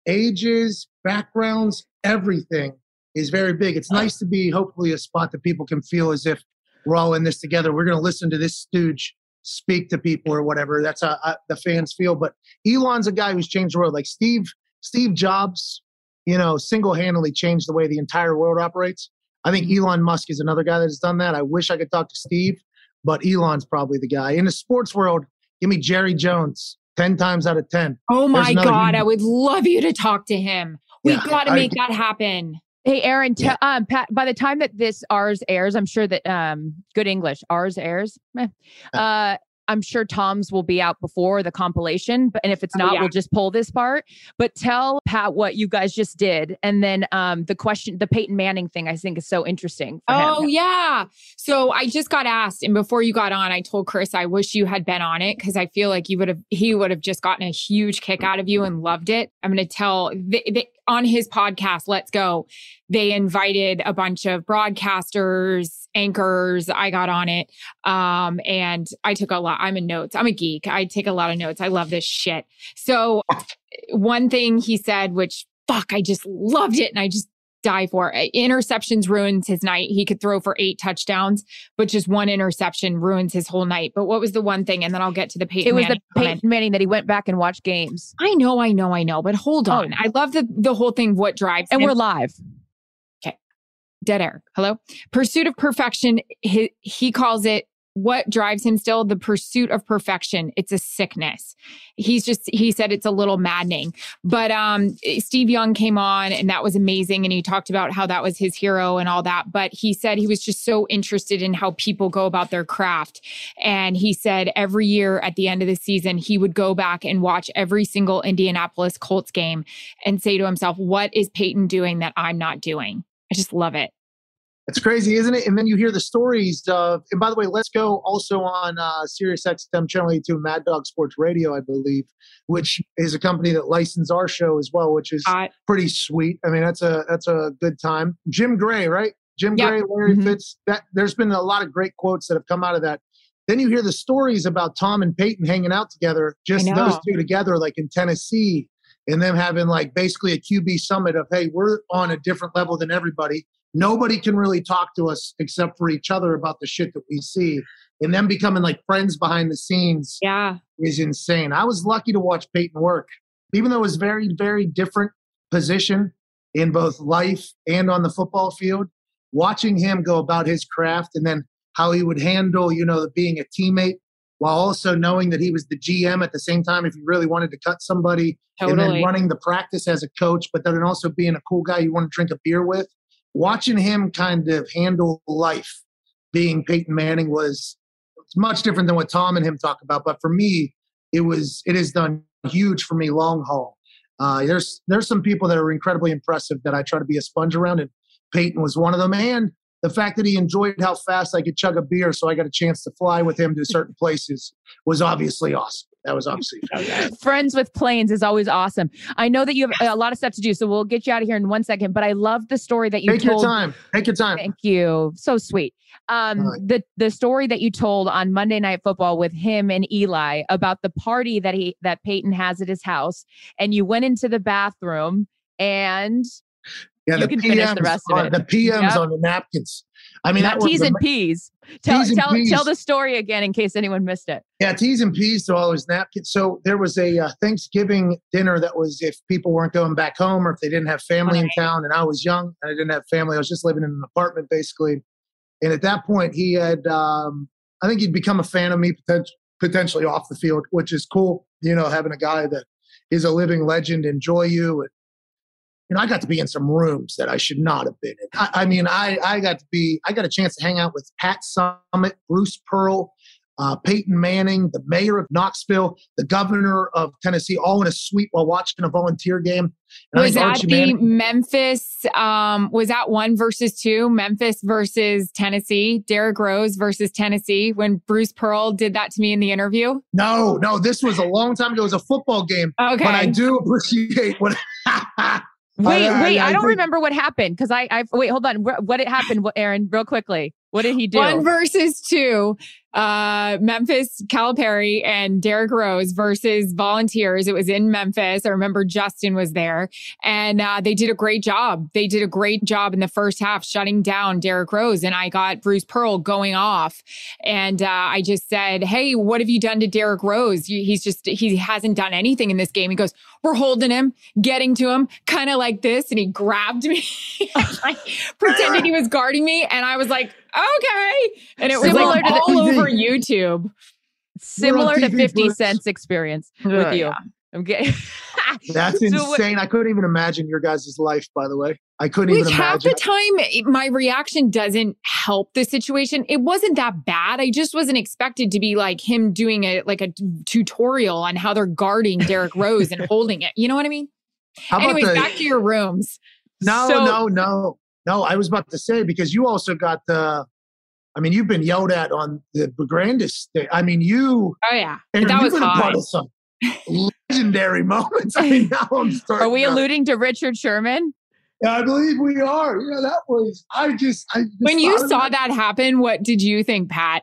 ages, backgrounds, everything is very big. It's nice to be hopefully a spot that people can feel as if we're all in this together. We're going to listen to this stooge speak to people or whatever. That's how I, the fans feel. But Elon's a guy who's changed the world. Like Steve, Steve Jobs, you know, single-handedly changed the way the entire world operates. I think Elon Musk is another guy that has done that. I wish I could talk to Steve, but Elon's probably the guy. In the sports world, give me Jerry Jones, ten times out of ten. Oh my God, human. I would love you to talk to him. We yeah, got to make I, that happen. Hey, Aaron, t- yeah. um, Pat, by the time that this ours airs, I'm sure that, um, good English, ours airs, eh, uh, I'm sure Tom's will be out before the compilation, but and if it's not, oh, yeah. we'll just pull this part. But tell Pat what you guys just did, and then um, the question, the Peyton Manning thing, I think is so interesting. For oh him. yeah, so I just got asked, and before you got on, I told Chris I wish you had been on it because I feel like you would have, he would have just gotten a huge kick out of you and loved it. I'm going to tell they, they, on his podcast, Let's Go, they invited a bunch of broadcasters, anchors. I got on it. Um, and I took a lot. I'm a notes. I'm a geek. I take a lot of notes. I love this shit. So one thing he said, which fuck, I just loved it. And I just die for it. Interceptions ruins his night. He could throw for eight touchdowns, but just one interception ruins his whole night. But what was the one thing? And then I'll get to the Peyton It was Manning the Peyton Manning that he went back and watched games. I know, I know, I know. But hold on. Oh. I love the, the whole thing. What drives And him. we're live. Okay. Dead air. Hello. Pursuit of perfection. He, he calls it, what drives him still? The pursuit of perfection. It's a sickness. He's just, he said it's a little maddening. But um, Steve Young came on and that was amazing. And he talked about how that was his hero and all that. But he said he was just so interested in how people go about their craft. And he said every year at the end of the season, he would go back and watch every single Indianapolis Colts game and say to himself, what is Peyton doing that I'm not doing? I just love it. It's crazy, isn't it? And then you hear the stories of, and by the way, Let's Go also on uh, Sirius X M Channel eighty-two, Mad Dog Sports Radio, I believe, which is a company that licensed our show as well, which is uh, pretty sweet. I mean, that's a that's a good time. Jim Gray, right? Jim yep. Gray, Larry mm-hmm. Fitz. That there's been a lot of great quotes that have come out of that. Then you hear the stories about Tom and Peyton hanging out together, just those two together, like in Tennessee, and them having like basically a Q B summit of, hey, we're on a different level than everybody. Nobody can really talk to us except for each other about the shit that we see. And them becoming like friends behind the scenes yeah. is insane. I was lucky to watch Peyton work, even though it was very, very different position in both life and on the football field. Watching him go about his craft and then how he would handle, you know, being a teammate while also knowing that he was the G M at the same time if you really wanted to cut somebody. Totally. And then running the practice as a coach, but then also being a cool guy you want to drink a beer with. Watching him kind of handle life being Peyton Manning was much different than what Tom and him talk about. But for me, it was it has done huge for me long haul. Uh, there's there's some people that are incredibly impressive that I try to be a sponge around, and Peyton was one of them. And the fact that he enjoyed how fast I could chug a beer so I got a chance to fly with him to certain places was obviously awesome. That was obviously Friends with planes is always awesome. I know that you have a lot of stuff to do, so we'll get you out of here in one second. But I love the story that you Take told. Take your time. Take your time. Thank you. So sweet. Um, right. The the story that you told on Monday Night Football with him and Eli about the party that he that Peyton has at his house, and you went into the bathroom and yeah, you the can P Ms finish the rest of on, it. The P Ms yep. on the napkins. I mean, not T's and P's. Tell T's and tell P's. tell the story again in case anyone missed it. Yeah, T's and P's to all his napkins. So there was a uh, Thanksgiving dinner that was if people weren't going back home or if they didn't have family in town. And I was young and I didn't have family. I was just living in an apartment basically. And at that point, he had, um, I think he'd become a fan of me poten- potentially off the field, which is cool. You know, having a guy that is a living legend enjoy you. And, you know, I got to be in some rooms that I should not have been in. I, I mean, I, I got to be, I got a chance to hang out with Pat Summitt, Bruce Pearl, uh, Peyton Manning, the mayor of Knoxville, the governor of Tennessee, all in a suite while watching a volunteer game. And was that the Manning, Memphis, um, was that one versus two, Memphis versus Tennessee, Derrick Rose versus Tennessee, when Bruce Pearl did that to me in the interview? No, no, this was a long time ago. It was a football game. Okay. But I do appreciate what... Wait, I, wait! I, I, I don't think... remember what happened because I, I wait. Hold on. What it happened, Aaron? Real quickly, what did he do? One versus two. uh, Memphis Calipari and Derrick Rose versus Volunteers. It was in Memphis. I remember Justin was there, and uh, they did a great job. They did a great job in the first half, shutting down Derrick Rose. And I got Bruce Pearl going off, and uh, I just said, "Hey, what have you done to Derrick Rose? He's just he hasn't done anything in this game." He goes, "We're holding him, getting to him, kind of like this," and he grabbed me, like, pretended he was guarding me, and I was like, "Okay," and it was Similar like to the- all over YouTube. Similar to T V fifty first. Cent's experience Oh, with you. yeah. I'm getting. That's So what- insane. I couldn't even imagine your guys' life, by the way. I couldn't Which even half imagine. the time, it- my reaction doesn't help the situation. It wasn't that bad. I just wasn't expected to be like him doing a like a t- tutorial on how they're guarding Derrick Rose and holding it. You know what I mean? How about Anyways, the, back to your rooms. no, So- no, no, no. I was about to say, because you also got the, I mean, you've been yelled at on the grandest thing. I mean, you, Oh yeah, Aaron, that you've was been a hot. part of some legendary moments. I mean, now I'm starting Are we to- alluding to Richard Sherman? I believe we are. Yeah, that was, I just, I just When you thought of saw that happen, what did you think, Pat?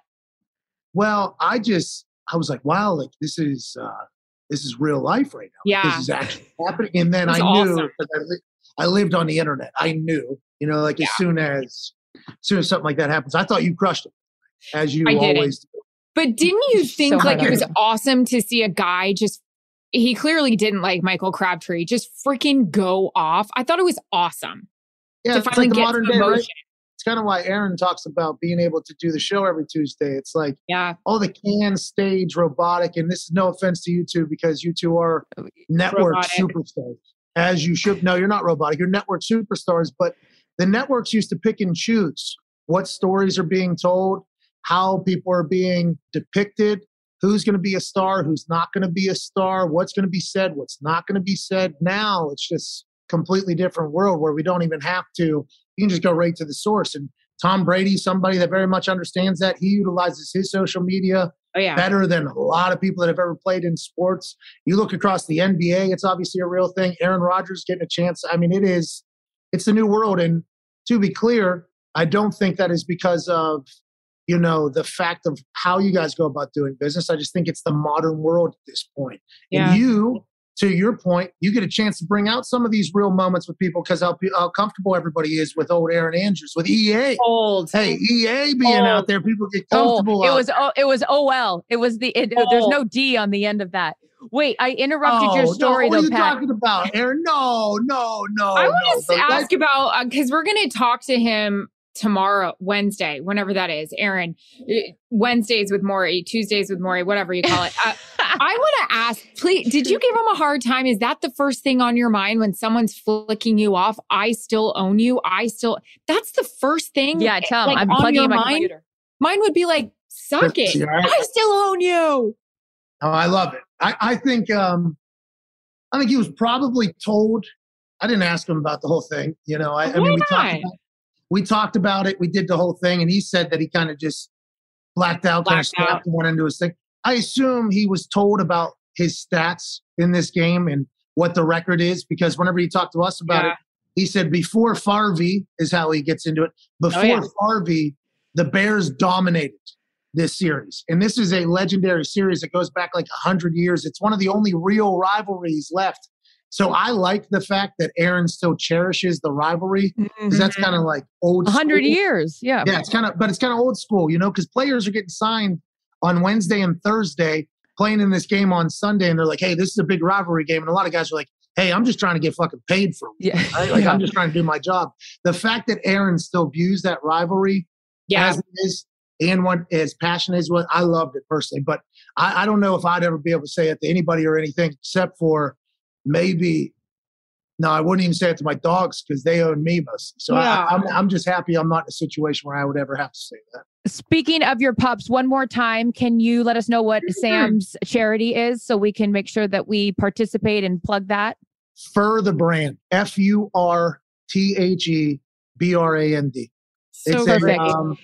Well, I just, I was like, wow, like this is, uh, this is real life right now. Like, Yeah. this is actually happening. And then It I was knew, awesome. 'cause I, li- I lived on the internet. I knew, you know, like as soon as, as soon as something like that happens, I thought you crushed it, as you I didn't. always do. But didn't you So think like hard it was on awesome to see a guy just, he clearly didn't like Michael Crabtree, just freaking go off. I thought it was awesome Yeah, to it's finally like the get modern some day, right? emotion. It's kind of why Aaron talks about being able to do the show every Tuesday. It's like, Yeah. oh, the can stage robotic, and this is no offense to you two, because you two are network Robotic. superstars, as you should. No, you're not robotic. You're network superstars, but the networks used to pick and choose what stories are being told, how people are being depicted, who's going to be a star, who's not going to be a star, what's going to be said, what's not going to be said. Now it's just completely different world where we don't even have to. You can just go right to the source. And Tom Brady, somebody that very much understands that, he utilizes his social media Oh yeah. better than a lot of people that have ever played in sports. You look across the N B A, it's obviously a real thing. Aaron Rodgers getting a chance. I mean, it is, it's the new world. And to be clear, I don't think that is because of, you know, the fact of how you guys go about doing business. I just think it's the modern world at this point. Yeah. And you, to your point, you get a chance to bring out some of these real moments with people because how, how comfortable everybody is with old Aaron Andrews, with E A. Old. Hey, E A being Old. out there, people get Oh, comfortable. it out was there. oh, it was O L. It was the. It, There's Oh. no D on the end of that. Wait, I interrupted Oh, your story no, what though, are you Pat. talking about, Aaron? No, no, no. I want no. to The ask leg- about, because we're going to talk to him tomorrow, Wednesday, whenever that is. Aaron, uh, Wednesdays with Maury, Tuesdays with Maury, whatever you call it. Uh, I want to ask, please, did you give him a hard time? Is that the first thing on your mind when someone's flicking you off? I still own you. I still, that's the first thing. Yeah, tell him like, I'm on plugging your in my mind. computer. Mine would be like, suck it. See, all right? I still own you. Oh, I love it. I, I think um, I think he was probably told. I didn't ask him about the whole thing. You know, I, I Why mean, we talked, not? about, we talked about it. We did the whole thing, and he said that he kind of just blacked out, kind of Blacked out. snapped and went into his thing. I assume he was told about his stats in this game and what the record is, because whenever he talked to us about Yeah. it, he said before Farvey is how he gets into it. Before Oh, yeah. Farvey, the Bears dominated this series. And this is a legendary series that goes back like one hundred years. It's one of the only real rivalries left. So I like the fact that Aaron still cherishes the rivalry, because that's Mm-hmm. kind of like old A hundred school. years. Yeah. Yeah, it's kind of, but it's kind of old school, you know, because players are getting signed on Wednesday and Thursday, playing in this game on Sunday, and they're like, hey, this is a big rivalry game. And a lot of guys are like, hey, I'm just trying to get fucking paid for it. Yeah. Right? Like, Yeah. I'm just trying to do my job. The fact that Aaron still views that rivalry Yeah. as it is, and what as passionate as what I loved it personally. But I, I don't know if I'd ever be able to say it to anybody or anything, except for maybe, no, I wouldn't even say it to my dogs because they own me mostly. So Yeah. I, I'm, I'm just happy I'm not in a situation where I would ever have to say that. Speaking of your pups, one more time, can you let us know what Sam's charity is so we can make sure that we participate and plug that? Fur the brand, F U R T H E B R A N D. So It's a, perfect. um,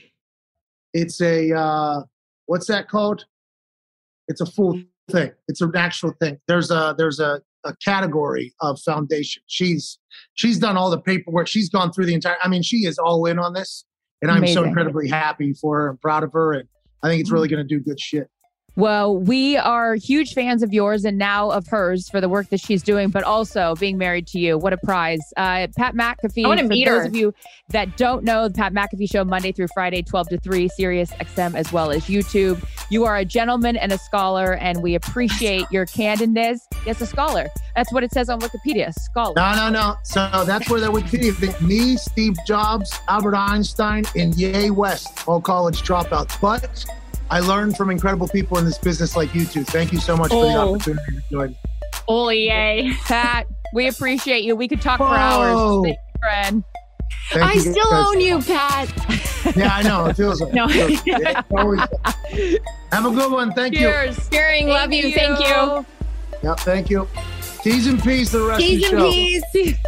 it's a, uh, what's that called? It's a full thing. It's an actual thing. There's a, there's a, a category of foundation. She's, she's done all the paperwork. She's gone through the entire, I mean, she is all in on this, and I'm so Amazing. incredibly happy for her and proud of her. And I think it's really going to do good shit. Well, we are huge fans of yours and now of hers for the work that she's doing, but also being married to you. What a prize. Uh, Pat McAfee, I want to for meet those her. of you that don't know, the Pat McAfee Show, Monday through Friday, twelve to three, Sirius X M, as well as YouTube. You are a gentleman and a scholar, and we appreciate your candidness. Yes, a scholar. That's what it says on Wikipedia, scholar. No, no, no. So that's where that Wikipedia thing. Me, Steve Jobs, Albert Einstein, and Ye West, all college dropouts. But I learned from incredible people in this business like you two. Thank you so much oh. for the opportunity to join. Oh, yay. Pat, we appreciate you. We could talk for oh. hours. Thank you, friend. Thank I you, still guys. own you, Pat. Yeah, I know. It feels like no. it. It's always, have a good one. Thank Cheers. you. Cheering. Love you. you. Thank you. Yep, thank you. T's and P's the rest T's of the and show. P's.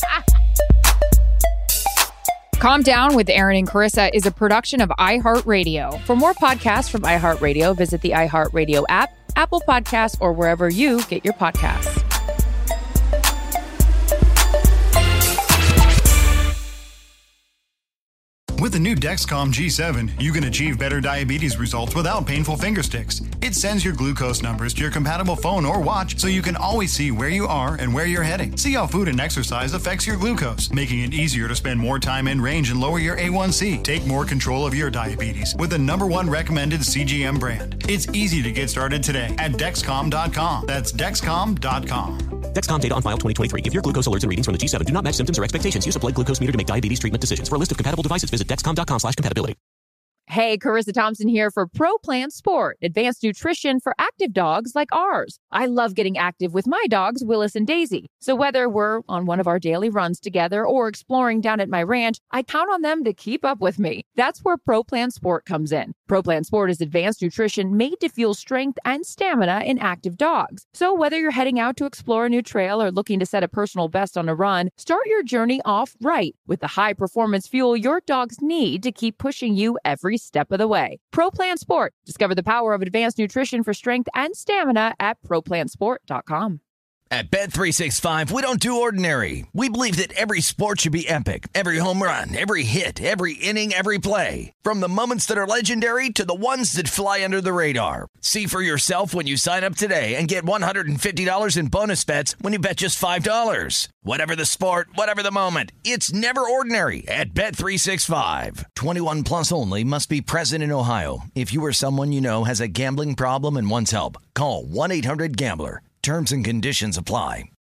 Calm Down with Aaron and Carissa is a production of iHeartRadio. For more podcasts from iHeartRadio, visit the iHeartRadio app, Apple Podcasts, or wherever you get your podcasts. With the new Dexcom G seven, you can achieve better diabetes results without painful finger sticks. It sends your glucose numbers to your compatible phone or watch so you can always see where you are and where you're heading. See how food and exercise affects your glucose, making it easier to spend more time in range and lower your A one C. Take more control of your diabetes with the number one recommended C G M brand. It's easy to get started today at Dexcom dot com. That's Dexcom dot com. Dexcom data on file twenty twenty-three. If your glucose alerts and readings from the G seven do not match symptoms or expectations, use a blood glucose meter to make diabetes treatment decisions. For a list of compatible devices, visit Dexcom dot com slash compatibility. Hey, Carissa Thompson here for Pro Plan Sport, advanced nutrition for active dogs like ours. I love getting active with my dogs, Willis and Daisy. So whether we're on one of our daily runs together or exploring down at my ranch, I count on them to keep up with me. That's where Pro Plan Sport comes in. Pro Plan Sport is advanced nutrition made to fuel strength and stamina in active dogs. So whether you're heading out to explore a new trail or looking to set a personal best on a run, start your journey off right with the high performance fuel your dogs need to keep pushing you every step of the way. Pro Plan Sport. Discover the power of advanced nutrition for strength and stamina at pro plan sport dot com. At Bet three sixty-five, we don't do ordinary. We believe that every sport should be epic. Every home run, every hit, every inning, every play. From the moments that are legendary to the ones that fly under the radar. See for yourself when you sign up today and get one hundred fifty dollars in bonus bets when you bet just five dollars. Whatever the sport, whatever the moment, it's never ordinary at Bet three sixty-five. twenty-one plus only. Must be present in Ohio. If you or someone you know has a gambling problem and wants help, call one eight hundred gambler. Terms and conditions apply.